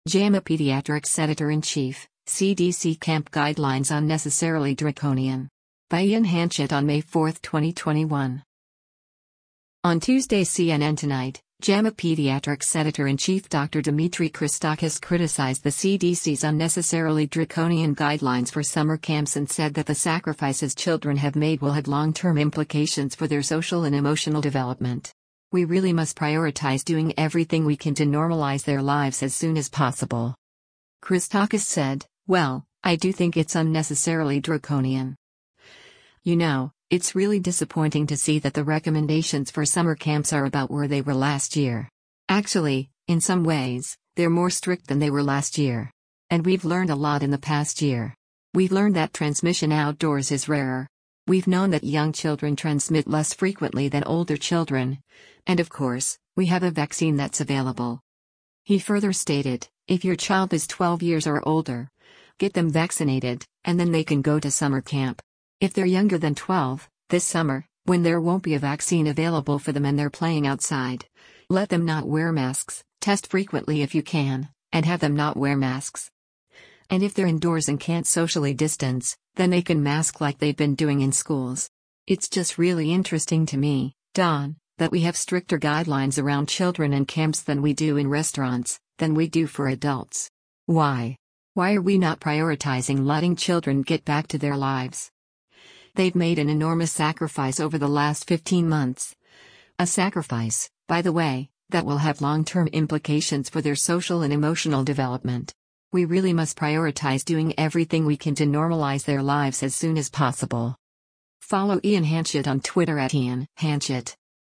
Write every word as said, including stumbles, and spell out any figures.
JAMA Pediatrics Editor-in-Chief, C D C Camp Guidelines Unnecessarily Draconian. By Ian Hanchett on May fourth, twenty twenty-one. On Tuesday C N N Tonight, JAMA Pediatrics Editor-in-Chief Doctor Dimitri Christakis criticized the C D C's unnecessarily draconian guidelines for summer camps and said that the sacrifices children have made will have long-term implications for their social and emotional development. We really must prioritize doing everything we can to normalize their lives as soon as possible. Christakis said, "Well, I do think it's unnecessarily draconian. You know, it's really disappointing to see that the recommendations for summer camps are about where they were last year. Actually, in some ways, they're more strict than they were last year. And we've learned a lot in the past year. We've learned that transmission outdoors is rarer. We've known that young children transmit less frequently than older children. And of course, we have a vaccine that's available." He further stated, "If your child is twelve years or older, get them vaccinated, and then they can go to summer camp. If they're younger than twelve, this summer, when there won't be a vaccine available for them and they're playing outside, let them not wear masks, test frequently if you can, and have them not wear masks. And if they're indoors and can't socially distance, then they can mask like they've been doing in schools. It's just really interesting to me, Don, that we have stricter guidelines around children and camps than we do in restaurants, than we do for adults. Why? Why are we not prioritizing letting children get back to their lives? They've made an enormous sacrifice over the last fifteen months. A sacrifice, by the way, that will have long-term implications for their social and emotional development. We really must prioritize doing everything we can to normalize their lives as soon as possible." Follow Ian Hanchett on Twitter at Ian Hanchett.